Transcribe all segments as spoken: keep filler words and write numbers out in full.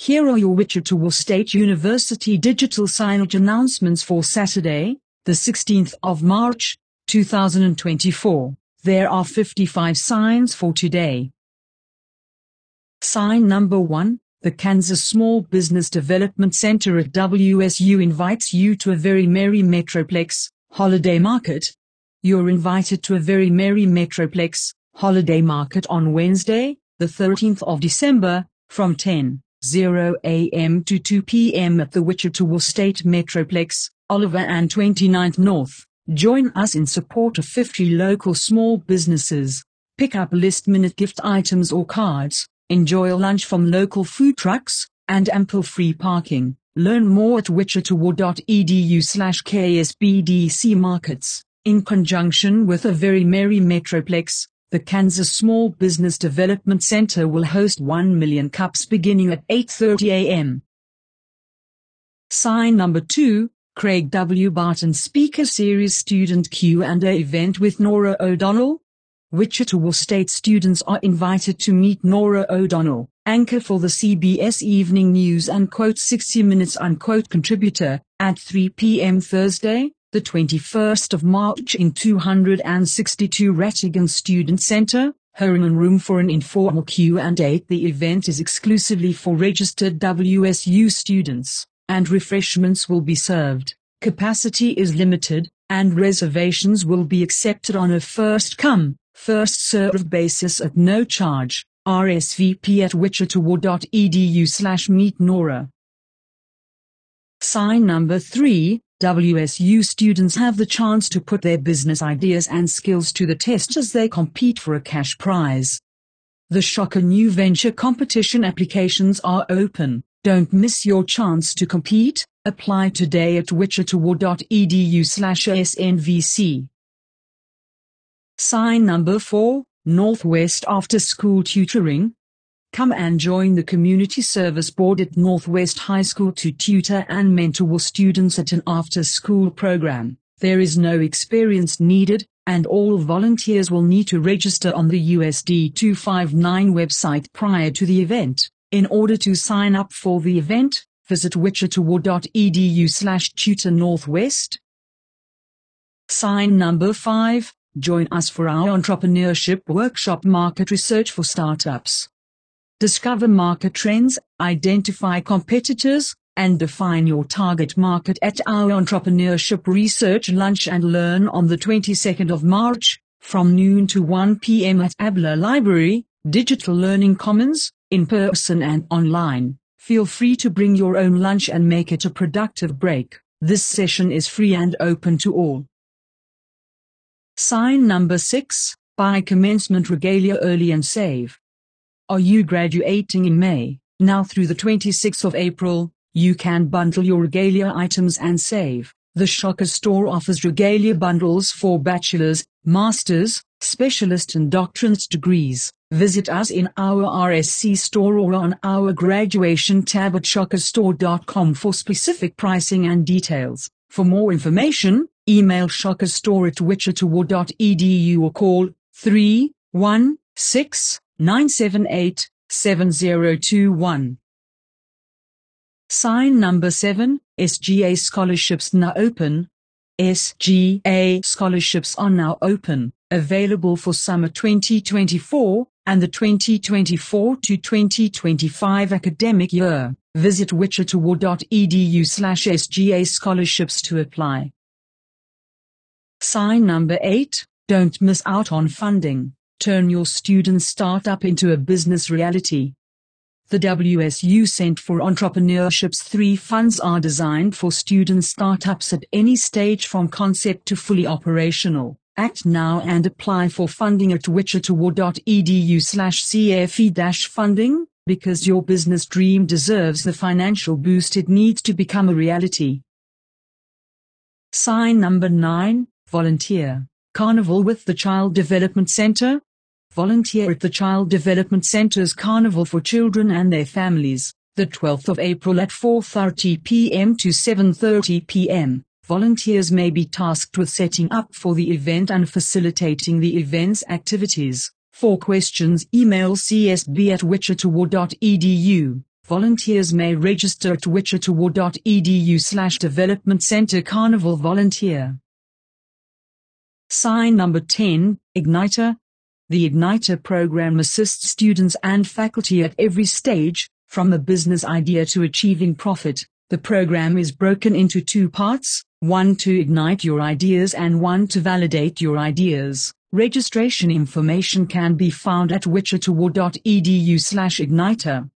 Here are your Wichita State University digital signage announcements for Saturday, the sixteenth of March, two thousand twenty-four. There are fifty-five signs for today. Sign number one, the Kansas Small Business Development Center at W S U invites you to a very merry Metroplex holiday market. You're invited to a very merry Metroplex holiday market on Wednesday, the thirteenth of December, from ten a m to two p m at the Wichita State Metroplex, Oliver and twenty-ninth North. Join us in support of fifty local small businesses. Pick up last-minute gift items or cards, enjoy a lunch from local food trucks, and ample free parking. Learn more at wichita dot e d u slash k s b d c markets. In conjunction with a very merry Metroplex, the Kansas Small Business Development Center will host one million cups beginning at eight thirty a m Sign number two, Craig W. Barton Speaker Series Student Q and A event with Nora O'Donnell. Wichita State students are invited to meet Nora O'Donnell, anchor for the C B S Evening News and sixty minutes unquote contributor, at three p m Thursday, the twenty-first of March in two sixty-two Rattigan Student Center, Herman Room for an informal Q and A. The event is exclusively for registered W S U students, and refreshments will be served. Capacity is limited, and reservations will be accepted on a first-come, first-served basis at no charge. R S V P at wichita dot e d u slash meet Nora. Sign number three, W S U students have the chance to put their business ideas and skills to the test as they compete for a cash prize. The Shocker New Venture competition applications are open. Don't miss your chance to compete. Apply today at wichita dot e d u slash s n v c. Sign number four, Northwest After School Tutoring. Come and join the Community Service Board at Northwest High School to tutor and mentor students at an after-school program. There is no experience needed, and all volunteers will need to register on the U S D two fifty-nine website prior to the event. In order to sign up for the event, visit wichita dot e d u slash tutor northwest. Sign number five, join us for our entrepreneurship workshop Market Research for Startups. Discover market trends, identify competitors, and define your target market at our Entrepreneurship Research Lunch and Learn on the twenty-second of March, from noon to one p m at Abler Library, Digital Learning Commons, in person and online. Feel free to bring your own lunch and make it a productive break. This session is free and open to all. Sign number six, buy commencement regalia early and save. Are you graduating in May? Now through the twenty-sixth of April, you can bundle your regalia items and save. The Shocker Store offers regalia bundles for bachelor's, master's, specialist and doctorate degrees. Visit us in our R S C store or on our graduation tab at shocker store dot com for specific pricing and details. For more information, email shockerstore at wichita dot e d u or call three one six nine seven eight seven zero two one. Sign number seven, S G A scholarships now open. S G A scholarships are now open, available for summer twenty twenty-four and the twenty twenty-four to twenty twenty-five academic year. Visit wichita dot e d u slash S G A scholarships to apply. Sign number eight, don't miss out on funding. Turn your student startup into a business reality. The W S U Center for Entrepreneurship's three funds are designed for student startups at any stage from concept to fully operational. Act now and apply for funding at wichita dot e d u slash c f e dash funding, because your business dream deserves the financial boost it needs to become a reality. Sign number nine, volunteer. Carnival with the Child Development Center. Volunteer at the Child Development Center's Carnival for Children and Their Families, the twelfth of April at four thirty p m to seven thirty p m Volunteers may be tasked with setting up for the event and facilitating the event's activities. For questions, email c s b at wichita dot e d u. Volunteers may register at wichita.edu slash development center carnival volunteer. Sign number ten, Igniter. The Igniter program assists students and faculty at every stage, from a business idea to achieving profit. The program is broken into two parts, one to ignite your ideas and one to validate your ideas. Registration information can be found at wichita.edu slash igniter.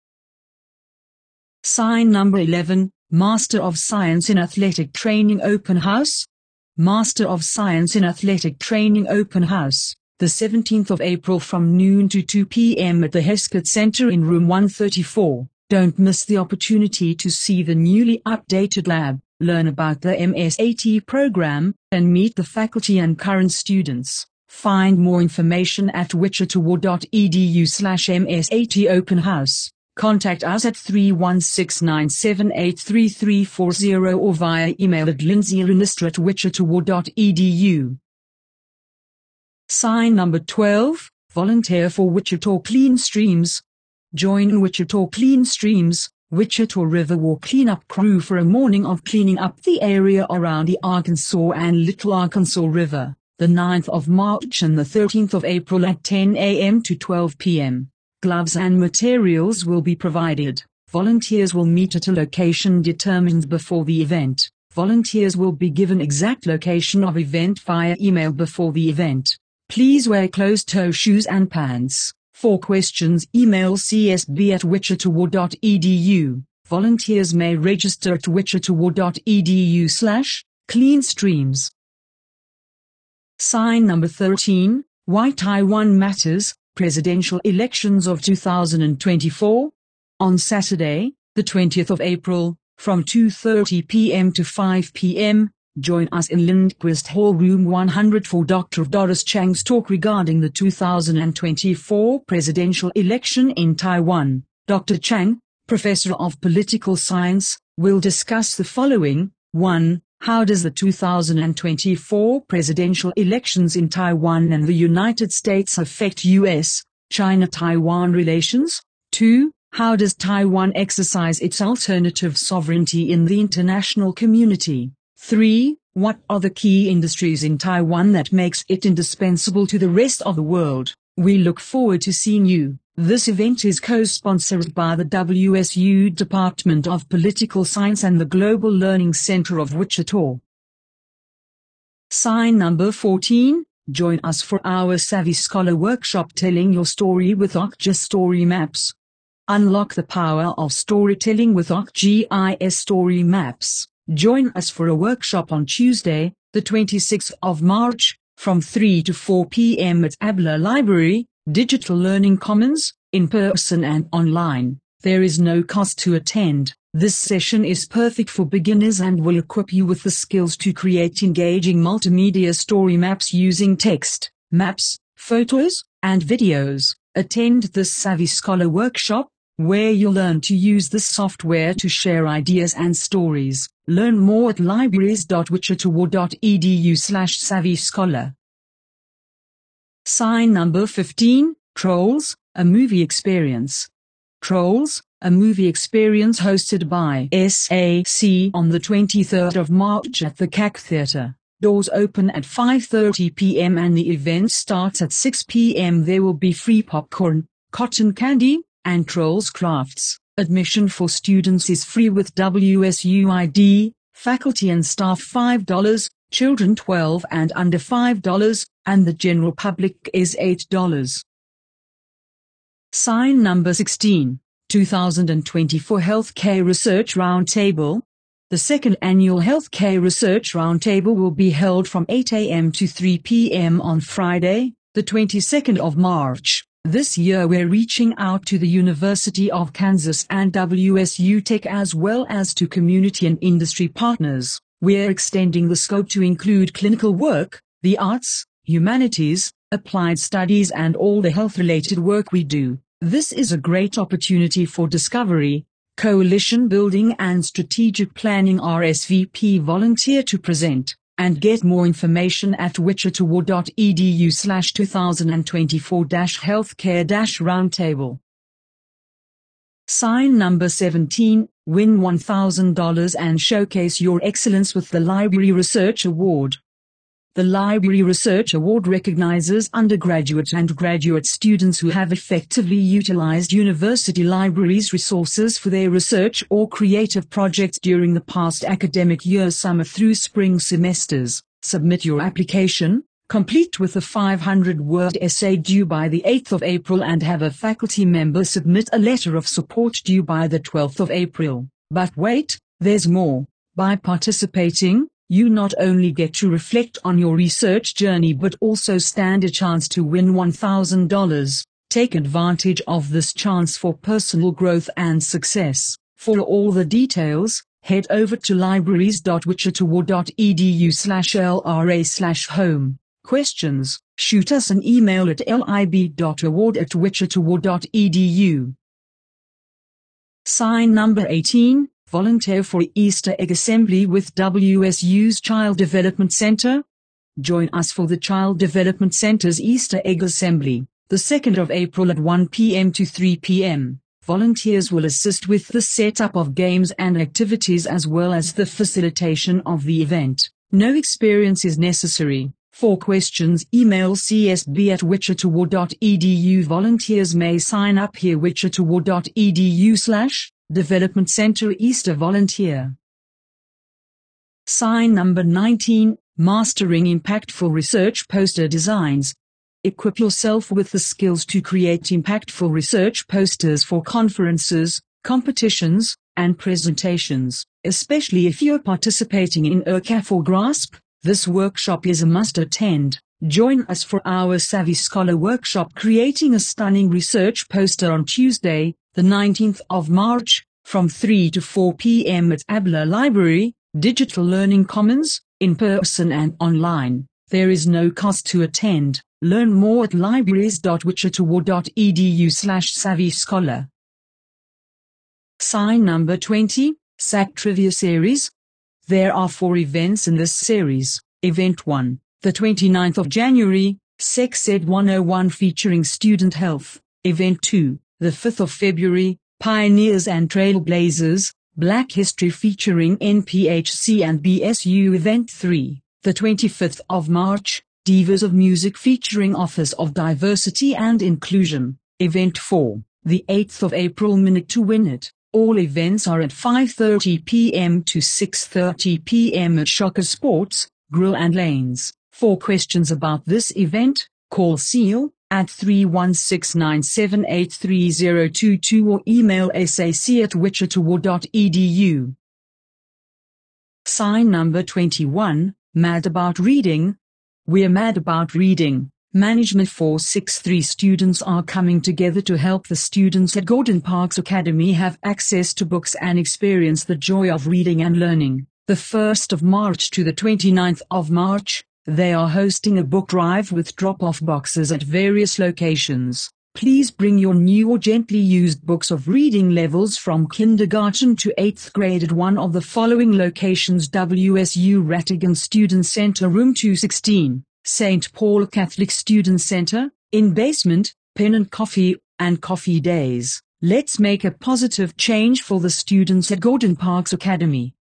Sign number eleven, Master of Science in Athletic Training Open House. Master of Science in Athletic Training Open House, the seventeenth of April from noon to two p m at the Heskett Center in room one thirty-four. Don't miss the opportunity to see the newly updated lab, learn about the M S A T program, and meet the faculty and current students. Find more information at wichita.edu slash MSAT Open House. Contact us at three one six nine seven eight three three four zero or via email at lindsaylunistra at wichita.edu. Sign number twelve, Volunteer for Wichita Clean Streams. Join Wichita Clean Streams, Wichita Riverwalk cleanup crew for a morning of cleaning up the area around the Arkansas and Little Arkansas River, the ninth of March and the thirteenth of April at ten a m to twelve p m Gloves and materials will be provided. Volunteers will meet at a location determined before the event. Volunteers will be given exact location of event via email before the event. Please wear closed-toe shoes and pants. For questions, email c s b at wichita.edu. Volunteers may register at wichita.edu slash clean streams. Sign number thirteen, Why Taiwan Matters. Presidential elections of two thousand twenty-four. On Saturday, the twentieth of April, from two thirty p m to five p m, join us in Lindquist Hall Room one hundred for Doctor Doris Chang's talk regarding the two thousand twenty-four presidential election in Taiwan. Doctor Chang, Professor of Political Science, will discuss the following. one. How does the two thousand twenty-four presidential elections in Taiwan and the United States affect U S China-Taiwan relations? two. How does Taiwan exercise its alternative sovereignty in the international community? three. What are the key industries in Taiwan that makes it indispensable to the rest of the world? We look forward to seeing you. This event is co-sponsored by the W S U Department of Political Science and the Global Learning Center of Wichita. Sign number fourteen, join us for our Savvy Scholar workshop Telling Your Story with ArcGIS Story Maps. Unlock the power of storytelling with ArcGIS Story Maps. Join us for a workshop on Tuesday, the twenty-sixth of March, from three to four p m at Abler Library, Digital Learning Commons, in person and online. There is no cost to attend. This session is perfect for beginners and will equip you with the skills to create engaging multimedia story maps using text, maps, photos, and videos. Attend this Savvy Scholar workshop, where you'll learn to use this software to share ideas and stories. Learn more at libraries dot wichita dot e d u slash savvy scholar. Sign number fifteen, Trolls, a movie experience. Trolls, a movie experience hosted by S A C on the twenty-third of March at the C A C Theatre. Doors open at five thirty p m and the event starts at six p m There will be free popcorn, cotton candy, and Trolls crafts. Admission for students is free with W S U I D, faculty and staff five dollars, children twelve and under five dollars, and the general public is eight dollars. Sign number sixteen, two thousand twenty-four Healthcare Research Roundtable. The second annual Healthcare Research Roundtable will be held from eight a m to three p m on Friday, the twenty-second of March. This year we're reaching out to the University of Kansas and W S U Tech as well as to community and industry partners. We're extending the scope to include clinical work, the arts, humanities, applied studies and all the health-related work we do. This is a great opportunity for discovery, coalition building and strategic planning. R S V P volunteer to present, and get more information at wichita dot e d u slash two thousand twenty-four healthcare roundtable. Sign number seventeen, win one thousand dollars and showcase your excellence with the Library Research Award. The Library Research Award recognizes undergraduate and graduate students who have effectively utilized university libraries' resources for their research or creative projects during the past academic year summer through spring semesters. Submit your application, complete with a five hundred word essay due by the eighth of April and have a faculty member submit a letter of support due by the twelfth of April. But wait, there's more. By participating, you not only get to reflect on your research journey but also stand a chance to win one thousand dollars. Take advantage of this chance for personal growth and success. For all the details, head over to libraries dot wichita dot e d u slash l r a slash home. Questions? Shoot us an email at lib dot award at wichita dot e d u. Sign number eighteen. Volunteer for Easter Egg Assembly with W S U's Child Development Center. Join us for the Child Development Center's Easter Egg Assembly, the second of April at one p m to three p m Volunteers will assist with the setup of games and activities as well as the facilitation of the event. No experience is necessary. For questions, email c s b at wichita dot e d u. Volunteers may sign up here wichita dot e d u slash Development Center Easter Volunteer. Sign number nineteen, Mastering Impactful Research Poster Designs. Equip yourself with the skills to create impactful research posters for conferences, competitions, and presentations, especially if you're participating in E R C A F or GRASP. This workshop is a must attend. Join us for our Savvy Scholar workshop creating a stunning research poster on Tuesday, the nineteenth of March, from three to four p m at Abler Library, Digital Learning Commons, in person and online. There is no cost to attend. Learn more at libraries dot wichita dot e d u slash savvy scholar. Sign number twenty, S A C Trivia Series. There are four events in this series. Event one, the twenty-ninth of January, Sex Ed one oh one featuring student health. Event two, the fifth of February, Pioneers and Trailblazers, Black History featuring N P H C and B S U. Event three, the twenty-fifth of March, Divas of Music featuring Office of Diversity and Inclusion. Event four, the eighth of April, Minute to Win It. All events are at five thirty p m to six thirty p m at Shocker Sports, Grill and Lanes. For questions about this event, call Seal at three one six nine seven eight three zero two two or email sac at wichita dot e d u. Sign number twenty-one, Mad About Reading. We're mad about reading. Management four sixty-three students are coming together to help the students at Gordon Parks Academy have access to books and experience the joy of reading and learning. The first of March to the twenty-ninth of March, they are hosting a book drive with drop-off boxes at various locations. Please bring your new or gently used books of reading levels from kindergarten to eighth grade at one of the following locations: W S U Rattigan Student Center Room two sixteen, Saint Paul Catholic Student Center, in basement, Pen and Coffee, and Coffee Days. Let's make a positive change for the students at Gordon Parks Academy.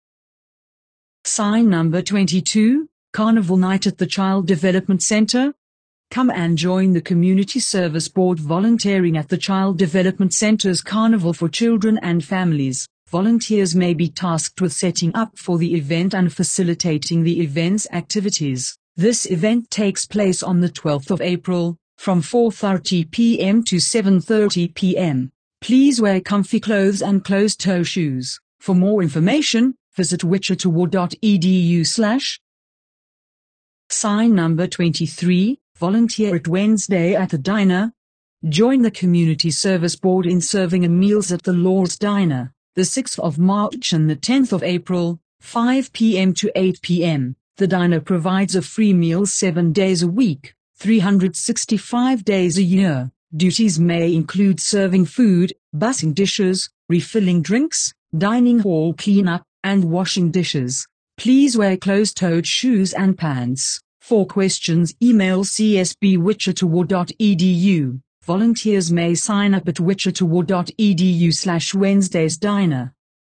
Sign number twenty-two, Carnival Night at the Child Development Center. Come and join the Community Service Board volunteering at the Child Development Center's Carnival for Children and Families. Volunteers may be tasked with setting up for the event and facilitating the event's activities. This event takes place on the twelfth of April, from four thirty p m to seven thirty p m Please wear comfy clothes and closed-toe shoes. For more information, visit wichita dot e d u slash. Sign number twenty-three, Volunteer at Wednesday at the Diner. Join the Community Service Board in serving meals at the Lord's Diner, the sixth of March and the tenth of April, five p m to eight p m The diner provides a free meal seven days a week, three hundred sixty-five days a year. Duties may include serving food, bussing dishes, refilling drinks, dining hall cleanup, and washing dishes. Please wear closed-toed shoes and pants. For questions, email c s b wichita dot e d u. Volunteers may sign up at wichita.edu slash Wednesdays Diner.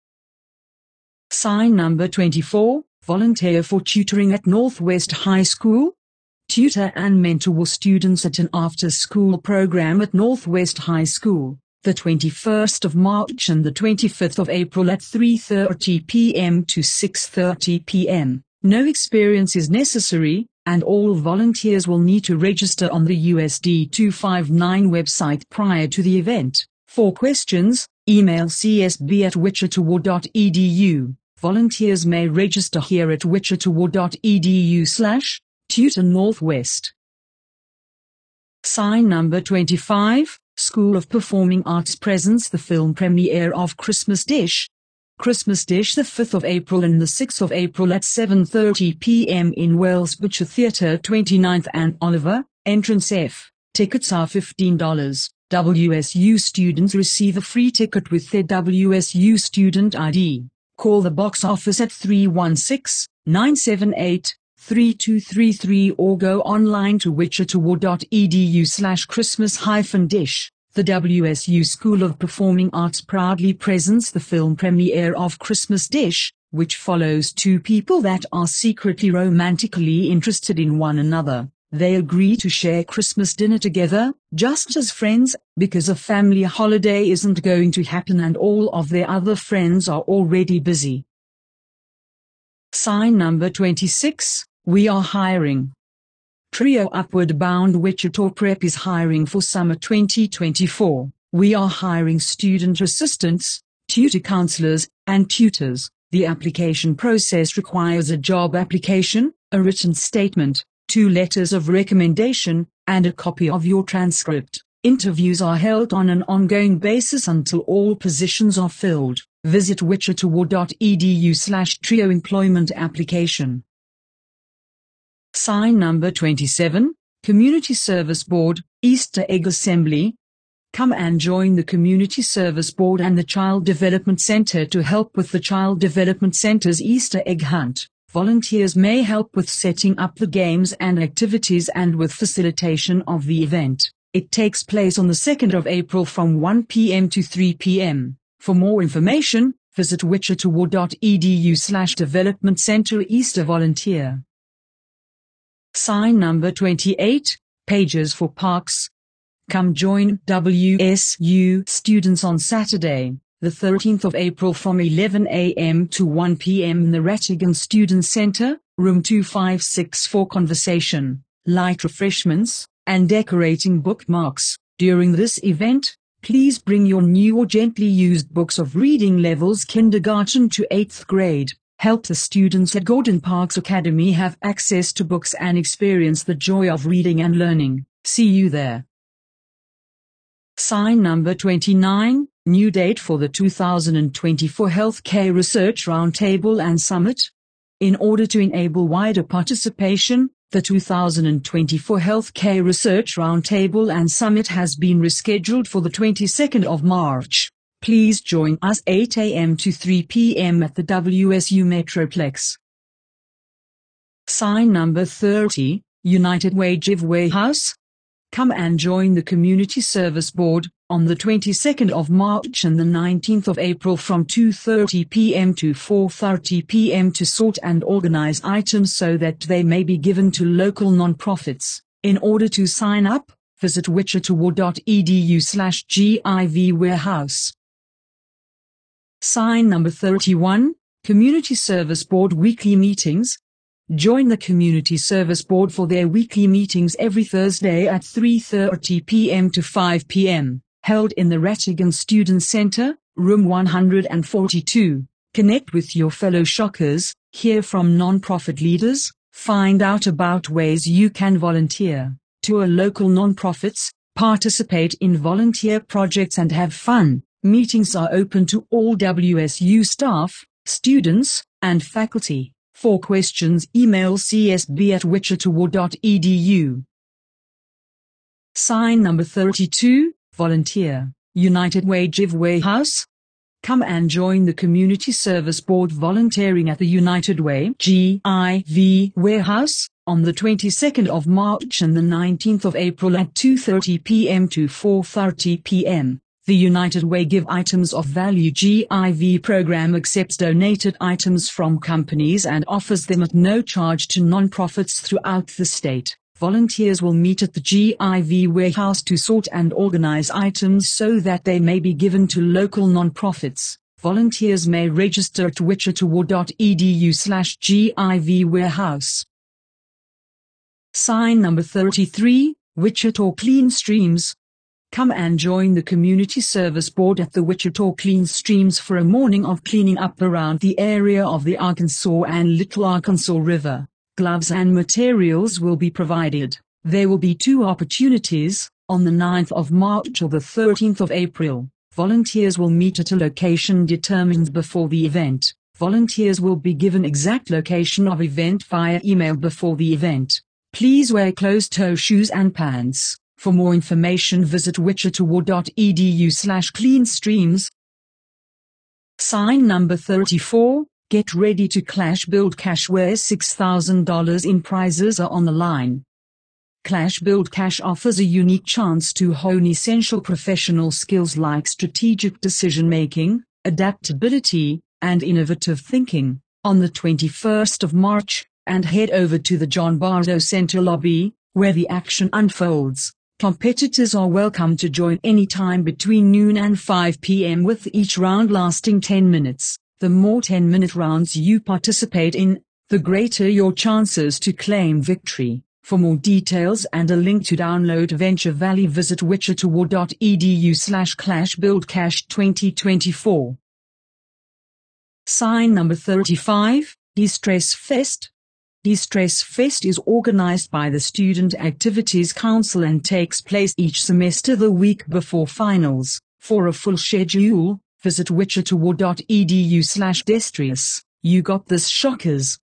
Sign number twenty-four, volunteer for tutoring at Northwest High School. Tutor and mentor students at an after-school program at Northwest High School, the twenty-first of March and the twenty-fifth of April at three thirty p m to six thirty p m No experience is necessary, and all volunteers will need to register on the U S D two fifty-nine website prior to the event. For questions, email c s b at wichita.edu. Volunteers may register here at wichita.edu slash tutor northwest. Sign number twenty-five, School of Performing Arts presents the film premiere of Christmas Dish. Christmas Dish the fifth of April and the sixth of April at seven thirty p m in Wells Butcher Theatre twenty-ninth and Oliver, entrance F. Tickets are fifteen dollars. W S U students receive a free ticket with their W S U student I D. Call the box office at three one six, nine seven eight, three two three three or go online to wichita.edu slash Christmas hyphen dish. The W S U School of Performing Arts proudly presents the film premiere of Christmas Dish, which follows two people that are secretly romantically interested in one another. They agree to share Christmas dinner together, just as friends, because a family holiday isn't going to happen and all of their other friends are already busy. Sign number twenty-six, we are hiring. Trio Upward Bound Wichita Prep is hiring for summer twenty twenty-four. We are hiring student assistants, tutor counselors, and tutors. The application process requires a job application, a written statement, two letters of recommendation, and a copy of your transcript. Interviews are held on an ongoing basis until all positions are filled. Visit wichita.edu slash trio employment application. Sign number twenty-seven, Community Service Board, Easter Egg Assembly. Come and join the Community Service Board and the Child Development Center to help with the Child Development Center's Easter egg hunt. Volunteers may help with setting up the games and activities and with facilitation of the event. It takes place on the second of April from one p m to three p m For more information, visit wichita.edu slash development center Easter volunteer. Sign number twenty-eight, Pages for Parks. Come join W S U students on Saturday, the thirteenth of April from eleven a m to one p m in the Rattigan Student Center, room two five six for conversation, light refreshments, and decorating bookmarks. During this event, please bring your new or gently used books of reading levels kindergarten to eighth grade. Help the students at Gordon Parks Academy have access to books and experience the joy of reading and learning. See you there. Sign number twenty-nine, New date for the two thousand twenty-four Healthcare Research Roundtable and Summit. In order to enable wider participation, the two thousand twenty-four Healthcare Research Roundtable and Summit has been rescheduled for the twenty-second of March. Please join us eight a m to three p m at the W S U Metroplex. Sign number thirty, United Way Giveaway House. Come and join the Community Service Board on the twenty-second of March and the nineteenth of April from two thirty p m to four thirty p m to sort and organize items so that they may be given to local non-profits. In order to sign up, visit wichita.edu slash GIV warehouse. Sign number thirty-one, Community Service Board Weekly Meetings. Join the Community Service Board for their weekly meetings every Thursday at three thirty p m to five p m, held in the Rattigan Student Center, room one forty-two. Connect with your fellow Shockers, hear from non-profit leaders, find out about ways you can volunteer, tour local non-profits, participate in volunteer projects and have fun. Meetings are open to all W S U staff, students, and faculty. For questions, email c s b at wichita.edu. Sign number thirty-two, Volunteer, United Way Giveaway House. Come and join the Community Service Board volunteering at the United Way G I V warehouse, on the twenty-second of March and the nineteenth of April at two thirty p m to four thirty p m The United Way Give Items of Value G I V program accepts donated items from companies and offers them at no charge to non-profits throughout the state. Volunteers will meet at the G I V warehouse to sort and organize items so that they may be given to local non-profits. Volunteers may register at wichitawa.edu slash GIV warehouse. Sign number thirty-three, Wichita Clean Streams. Come and join the Community Service Board at the Wichita Clean Streams for a morning of cleaning up around the area of the Arkansas and Little Arkansas River. Gloves and materials will be provided. There will be two opportunities, on the ninth of March or the thirteenth of April. Volunteers will meet at a location determined before the event. Volunteers will be given exact location of event via email before the event. Please wear closed-toe shoes and pants. For more information visit wichitawa.edu slash cleanstreams. Sign number thirty-four. Get ready to clash build cash where six thousand dollars in prizes are on the line. Clash Build Cash offers a unique chance to hone essential professional skills like strategic decision-making, adaptability, and innovative thinking. On the twenty-first of March, and head over to the John Barrow Center lobby, where the action unfolds. Competitors are welcome to join any time between noon and five p m with each round lasting ten minutes. The more ten-minute rounds you participate in, the greater your chances to claim victory. For more details and a link to download Venture Valley visit wichitawa.edu slash clashbuildcash twenty twenty-four. Sign number thirty-five, De-Stress Fest. De-Stress Fest is organized by the Student Activities Council and takes place each semester the week before finals. For a full schedule, visit wichitawa.edu slash destress. You got this, shockers.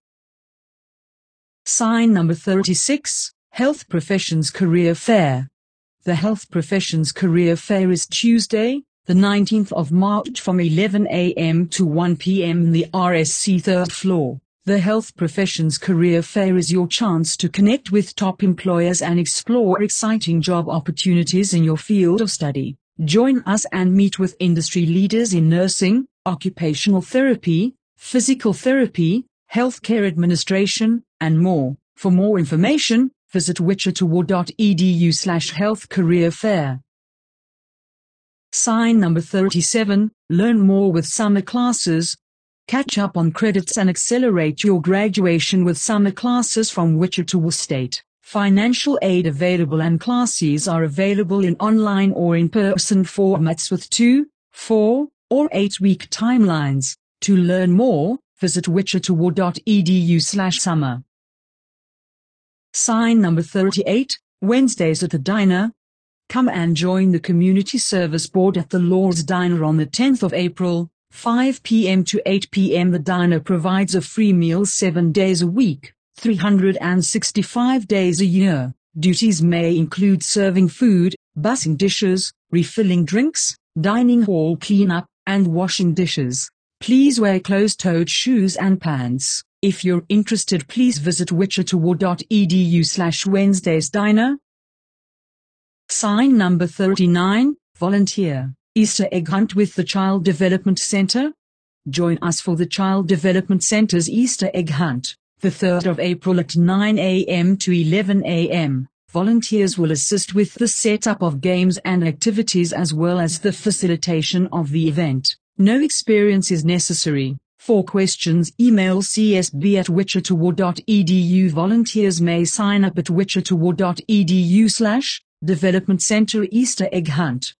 Sign number thirty-six, Health Professions Career Fair. The Health Professions Career Fair is Tuesday, the nineteenth of March from eleven a m to one p m in the R S C third floor. The Health Professions Career Fair is your chance to connect with top employers and explore exciting job opportunities in your field of study. Join us and meet with industry leaders in nursing, occupational therapy, physical therapy, healthcare administration, and more. For more information, visit wichitawa.edu slash health career fair. Sign number thirty-seven, Learn more with summer classes. Catch up on credits and accelerate your graduation with summer classes from Wichita State. Financial aid available and classes are available in online or in-person formats with two, four, or eight-week timelines. To learn more, visit wichitawa.edu slash summer. Sign number thirty-eight, Wednesdays at the Diner. Come and join the Community Service Board at the Lord's Diner on the tenth of April, five p m to eight p m The diner provides a free meal seven days a week, three hundred sixty-five days a year. Duties may include serving food, bussing dishes, refilling drinks, dining hall cleanup, and washing dishes. Please wear closed-toed shoes and pants. If you're interested, please visit wichitawa.edu slash Wednesdays Diner. Sign number thirty-nine, Volunteer. Easter Egg Hunt with the Child Development Center. Join us for the Child Development Center's Easter Egg Hunt, the third of April at nine a m to eleven a m Volunteers will assist with the setup of games and activities as well as the facilitation of the event. No experience is necessary. For questions, email c s b at wichitawa.edu. Volunteers may sign up at wichitawa.edu slash Development Center Easter Egg Hunt.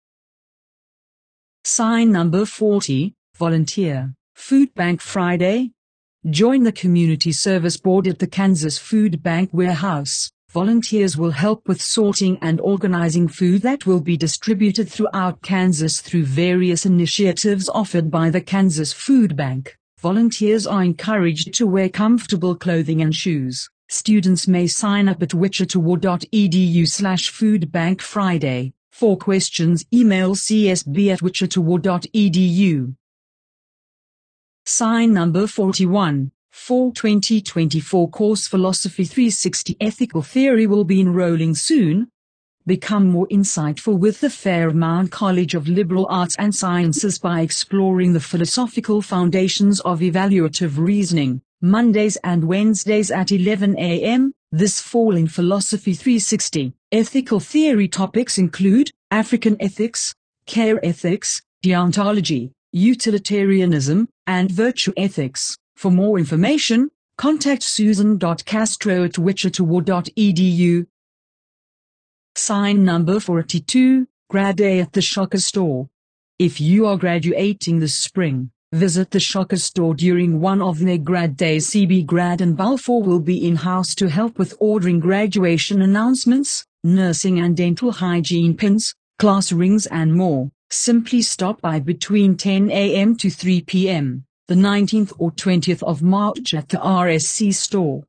Sign number forty, Volunteer. Food Bank Friday. Join the Community Service Board at the Kansas Food Bank Warehouse. Volunteers will help with sorting and organizing food that will be distributed throughout Kansas through various initiatives offered by the Kansas Food Bank. Volunteers are encouraged to wear comfortable clothing and shoes. Students may sign up at wichitawa.edu slash Food Bank Friday. For questions, email c s b at wichitawa.edu. Sign number forty-one, Fall twenty twenty-four course Philosophy three sixty Ethical Theory will be enrolling soon. Become more insightful with the Fairmount College of Liberal Arts and Sciences by exploring the philosophical foundations of evaluative reasoning, Mondays and Wednesdays at eleven a m this fall in Philosophy three sixty. Ethical theory topics include African ethics, care ethics, deontology, utilitarianism, and virtue ethics. For more information, contact susan dot castro at wichita dot e d u. Sign number forty-two, Grad Day at the Shocker Store. If you are graduating this spring, visit the Shocker Store during one of their Grad Days. C B Grad and Balfour will be in-house to help with ordering graduation announcements, nursing and dental hygiene pins, class rings and more. Simply stop by between ten a m to three p m, the nineteenth or twentieth of March at the R S C store.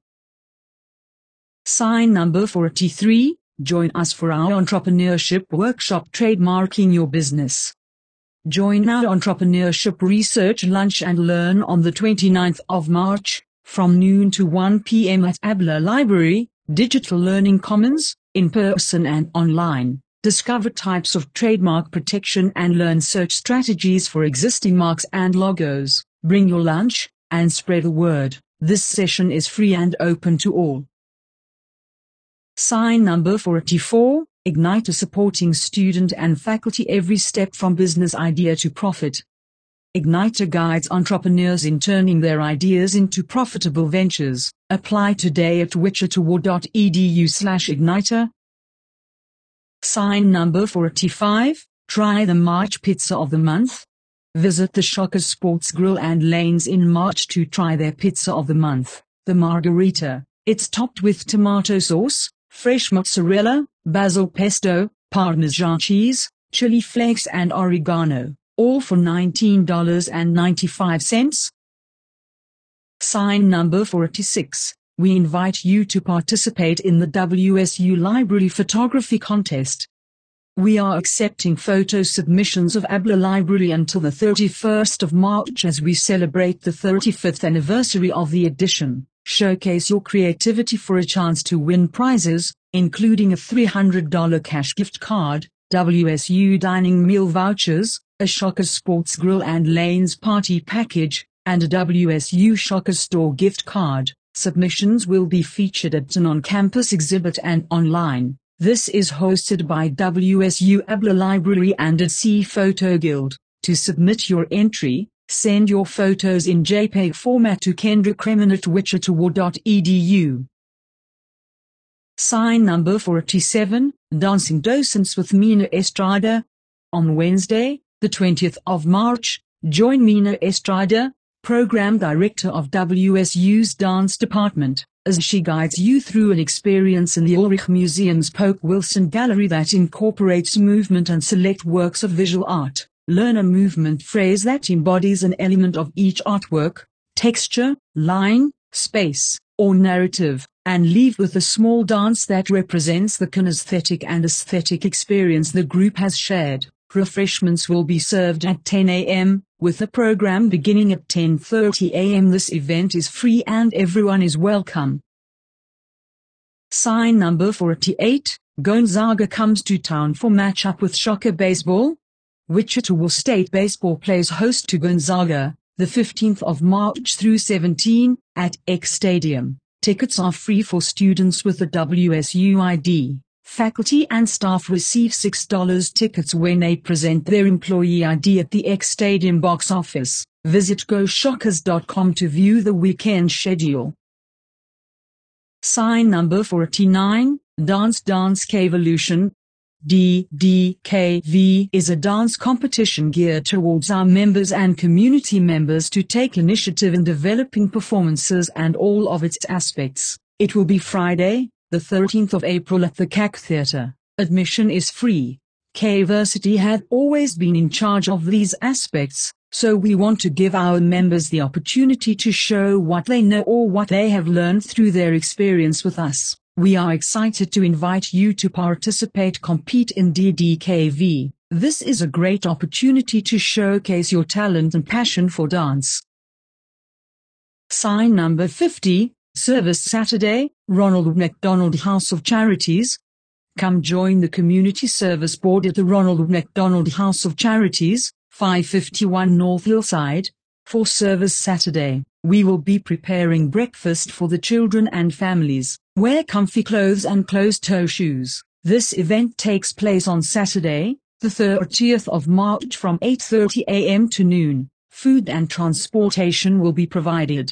Sign number forty-three. Join us for our entrepreneurship workshop Trademarking Your Business. Join our entrepreneurship research lunch and learn on the twenty-ninth of March, from noon to one p m at Abler Library, Digital Learning Commons, in person and online. Discover types of trademark protection and learn search strategies for existing marks and logos. Bring your lunch, and spread the word. This session is free and open to all. Sign number forty-four, Igniter supporting student and faculty every step from business idea to profit. Igniter guides entrepreneurs in turning their ideas into profitable ventures. Apply today at wichita dot e d u slash igniter. Sign number forty-five, Try the March Pizza of the Month. Visit the Shocker Sports Grill and Lanes in March to try their pizza of the month, the Margarita. It's topped with tomato sauce, fresh mozzarella, basil pesto, Parmesan cheese, chili flakes and oregano, all for nineteen ninety-five. Sign number forty-six. We invite you to participate in the W S U Library Photography Contest. We are accepting photo submissions of Abler Library until the thirty-first of March as we celebrate the thirty-fifth anniversary of the edition. Showcase your creativity for a chance to win prizes, including a three hundred dollars cash gift card, W S U dining meal vouchers, a Shocker Sports Grill and Lanes party package, and a W S U Shocker Store gift card. Submissions will be featured at an on-campus exhibit and online. This is hosted by W S U Abler Library and at C Photo Guild. To submit your entry, send your photos in JPEG format to Kendra Kremen at wichita dot e d u. Sign number forty-seven, Dancing Docents with Mina Estrada. On Wednesday, the twentieth of March, join Mina Estrada, Program Director of W S U's Dance Department, as she guides you through an experience in the Ulrich Museum's Pope Wilson Gallery that incorporates movement and select works of visual art. Learn a movement phrase that embodies an element of each artwork, texture, line, space, or narrative, and leave with a small dance that represents the kinesthetic and aesthetic experience the group has shared. Refreshments will be served at ten a m, with the program beginning at ten thirty a m This event is free and everyone is welcome. Sign number forty-eight, Gonzaga comes to town for matchup with Shocker Baseball. Wichita State Baseball plays host to Gonzaga, the fifteenth of March through seventeenth, at X Stadium. Tickets are free for students with a W S U I D. Faculty and staff receive six dollars tickets when they present their employee I D at the X Stadium box office. Visit go shockers dot com to view the weekend schedule. Sign number forty-nine, Dance Dance K-Evolution. D D K V is a dance competition geared towards our members and community members to take initiative in developing performances and all of its aspects. It will be Friday, the thirteenth of April at the C A C Theatre. Admission is free. K-Versity had always been in charge of these aspects, so we want to give our members the opportunity to show what they know or what they have learned through their experience with us. We are excited to invite you to participate compete in D D K V. This is a great opportunity to showcase your talent and passion for dance. Sign number fifty, Service Saturday, Ronald McDonald House of Charities. Come join the Community Service Board at the Ronald McDonald House of Charities, five fifty-one North Hillside, for Service Saturday. We will be preparing breakfast for the children and families. Wear comfy clothes and closed-toe shoes. This event takes place on Saturday, the thirtieth of March from eight thirty a m to noon. Food and transportation will be provided.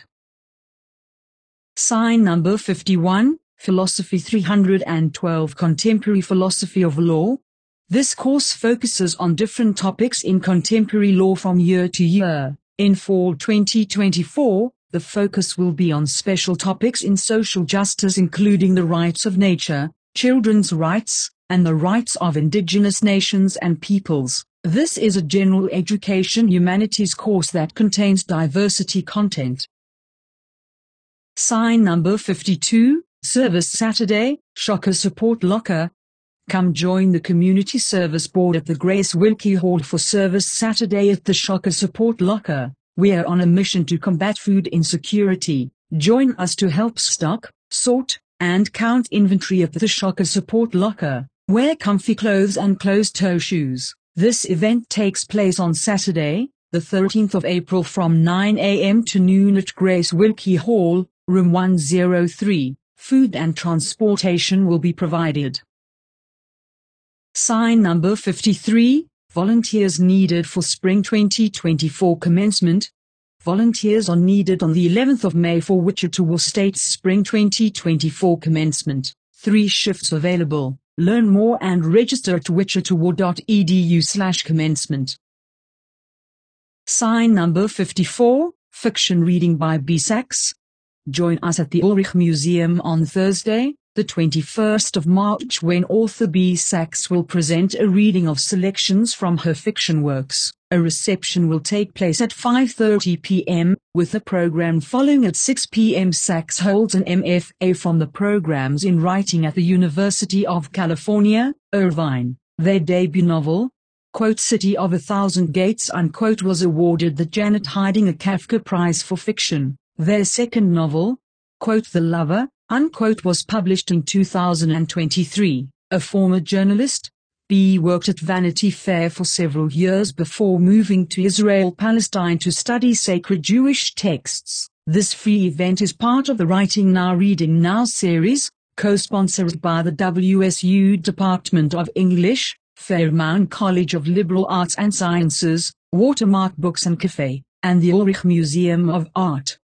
Sign number fifty-one, Philosophy three hundred twelve Contemporary Philosophy of Law. This course focuses on different topics in contemporary law from year to year. In fall twenty twenty-four, the focus will be on special topics in social justice including the rights of nature, children's rights, and the rights of indigenous nations and peoples. This is a general education humanities course that contains diversity content. Sign number fifty-two, Service Saturday, Shocker Support Locker. Come join the Community Service Board at the Grace Wilkie Hall for Service Saturday at the Shocker Support Locker. We are on a mission to combat food insecurity. Join us to help stock, sort, and count inventory at the Shocker Support Locker. Wear comfy clothes and closed-toe shoes. This event takes place on Saturday, the thirteenth of April from nine a m to noon at Grace Wilkie Hall, room one oh three. Food and transportation will be provided. Sign number fifty-three, Volunteers needed for Spring twenty twenty-four commencement. Volunteers are needed on the eleventh of May for Wichita State's Spring twenty twenty-four commencement. Three shifts available. Learn more and register at wichita dot e d u slash commencement. Sign number fifty-four, Fiction Reading by B. Sachs. Join us at the Ulrich Museum on Thursday, the twenty-first of March when author B. Sachs will present a reading of selections from her fiction works. A reception will take place at five thirty p m, with the program following at six p m Sachs holds an M F A from the programs in writing at the University of California, Irvine. Their debut novel, quote, City of a Thousand Gates, unquote, was awarded the Janet Hiding a Kafka Prize for Fiction. Their second novel, quote, The Lover, unquote, was published in two thousand twenty-three. A former journalist, B worked at Vanity Fair for several years before moving to Israel-Palestine to study sacred Jewish texts. This free event is part of the Writing Now Reading Now series, co-sponsored by the W S U Department of English, Fairmount College of Liberal Arts and Sciences, Watermark Books and Cafe, and the Ulrich Museum of Art.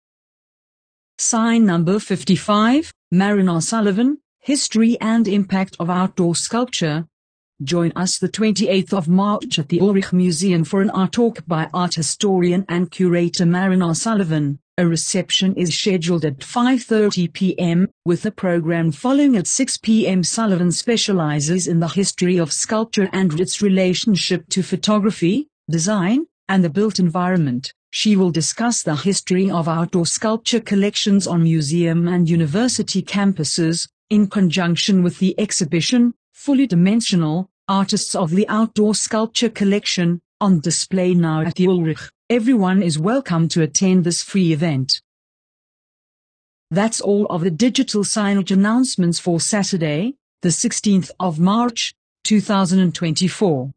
Sign number fifty-five, Marina Sullivan, History and Impact of Outdoor Sculpture. Join us the twenty-eighth of March at the Ulrich Museum for an art talk by art historian and curator Marina Sullivan. A reception is scheduled at five thirty p m, with the program following at six p m Sullivan specializes in the history of sculpture and its relationship to photography, design, and the built environment. She will discuss the history of outdoor sculpture collections on museum and university campuses, in conjunction with the exhibition, Fully Dimensional, Artists of the Outdoor Sculpture Collection, on display now at the Ulrich. Everyone is welcome to attend this free event. That's all of the digital signage announcements for Saturday, the sixteenth of March, two thousand twenty-four.